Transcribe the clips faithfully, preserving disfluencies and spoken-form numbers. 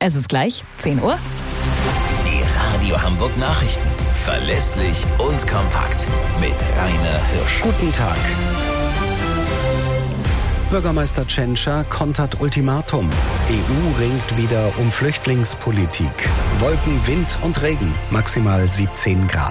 Es ist gleich zehn Uhr. Die Radio Hamburg Nachrichten. Verlässlich und kompakt. Mit Rainer Hirsch. Guten Tag. Bürgermeister Tschentscher kontert Ultimatum. E U ringt wieder um Flüchtlingspolitik. Wolken, Wind und Regen. Maximal siebzehn Grad.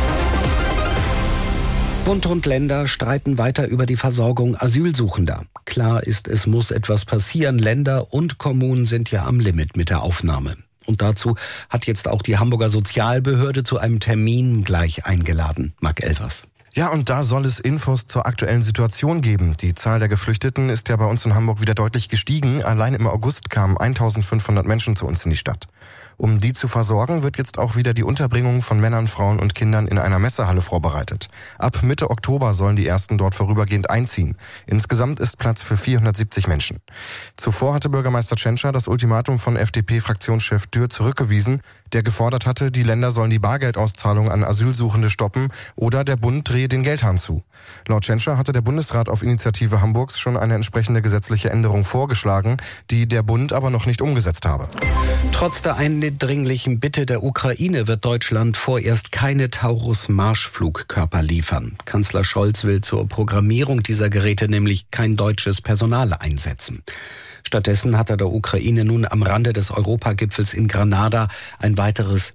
Bund und Länder streiten weiter über die Versorgung Asylsuchender. Klar ist, es muss etwas passieren. Länder und Kommunen sind ja am Limit mit der Aufnahme. Und dazu hat jetzt auch die Hamburger Sozialbehörde zu einem Termin gleich eingeladen. Marc Elvers. Ja, und da soll es Infos zur aktuellen Situation geben. Die Zahl der Geflüchteten ist ja bei uns in Hamburg wieder deutlich gestiegen. Allein im August kamen eintausendfünfhundert Menschen zu uns in die Stadt. Um die zu versorgen, wird jetzt auch wieder die Unterbringung von Männern, Frauen und Kindern in einer Messehalle vorbereitet. Ab Mitte Oktober sollen die ersten dort vorübergehend einziehen. Insgesamt ist Platz für vierhundertsiebzig Menschen. Zuvor hatte Bürgermeister Tschentscher das Ultimatum von F D P-Fraktionschef Dürr zurückgewiesen, der gefordert hatte, die Länder sollen die Bargeldauszahlung an Asylsuchende stoppen oder der Bund drehe den Geldhahn zu. Laut Tschentscher hatte der Bundesrat auf Initiative Hamburgs schon eine entsprechende gesetzliche Änderung vorgeschlagen, die der Bund aber noch nicht umgesetzt habe. Trotz der eindringlichen Bitte der Ukraine wird Deutschland vorerst keine Taurus-Marschflugkörper liefern. Kanzler Scholz will zur Programmierung dieser Geräte nämlich kein deutsches Personal einsetzen. Stattdessen hat er der Ukraine nun am Rande des Europagipfels in Granada ein weiteres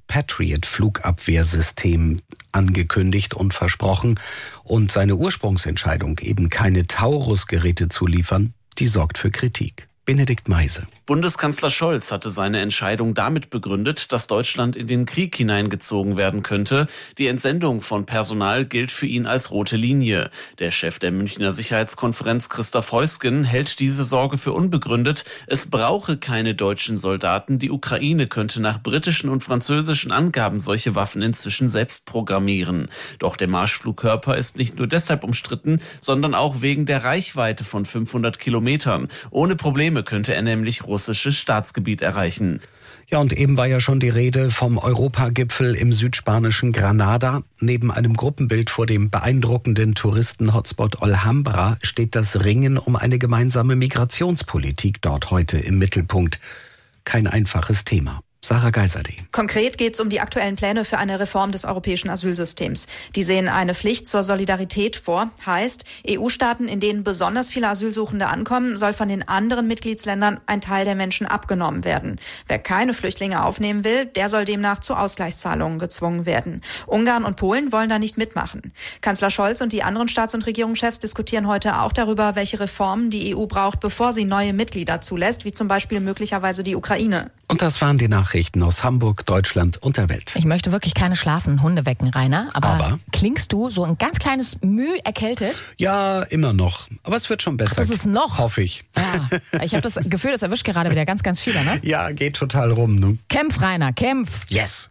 Patriot-Flugabwehrsystem angekündigt und versprochen. Und seine Ursprungsentscheidung, eben keine Taurus-Geräte zu liefern, die sorgt für Kritik. Benedikt Meise. Bundeskanzler Scholz hatte seine Entscheidung damit begründet, dass Deutschland in den Krieg hineingezogen werden könnte. Die Entsendung von Personal gilt für ihn als rote Linie. Der Chef der Münchner Sicherheitskonferenz, Christoph Heusgen, hält diese Sorge für unbegründet. Es brauche keine deutschen Soldaten. Die Ukraine könnte nach britischen und französischen Angaben solche Waffen inzwischen selbst programmieren. Doch der Marschflugkörper ist nicht nur deshalb umstritten, sondern auch wegen der Reichweite von fünfhundert Kilometern. Ohne Probleme könnte er nämlich russisches Staatsgebiet erreichen. Ja, und eben war ja schon die Rede vom Europagipfel im südspanischen Granada. Neben einem Gruppenbild vor dem beeindruckenden Touristen-Hotspot Alhambra steht das Ringen um eine gemeinsame Migrationspolitik dort heute im Mittelpunkt. Kein einfaches Thema. Sarah Geiserde. Konkret geht es um die aktuellen Pläne für eine Reform des europäischen Asylsystems. Die sehen eine Pflicht zur Solidarität vor. Heißt, E U-Staaten, in denen besonders viele Asylsuchende ankommen, soll von den anderen Mitgliedsländern ein Teil der Menschen abgenommen werden. Wer keine Flüchtlinge aufnehmen will, der soll demnach zu Ausgleichszahlungen gezwungen werden. Ungarn und Polen wollen da nicht mitmachen. Kanzler Scholz und die anderen Staats- und Regierungschefs diskutieren heute auch darüber, welche Reformen die E U braucht, bevor sie neue Mitglieder zulässt, wie zum Beispiel möglicherweise die Ukraine. Und das waren die Nachrichten aus Hamburg, Deutschland und der Welt. Ich möchte wirklich keine schlafenden Hunde wecken, Rainer. Aber, aber klingst du so ein ganz kleines Müh erkältet? Ja, immer noch. Aber es wird schon besser. Ach, das ist noch? Hoffe ich. Ja, ich habe das Gefühl, das erwischt gerade wieder ganz, ganz viele, ne? Ja, geht total rum, ne? Kämpf, Rainer, kämpf! Yes!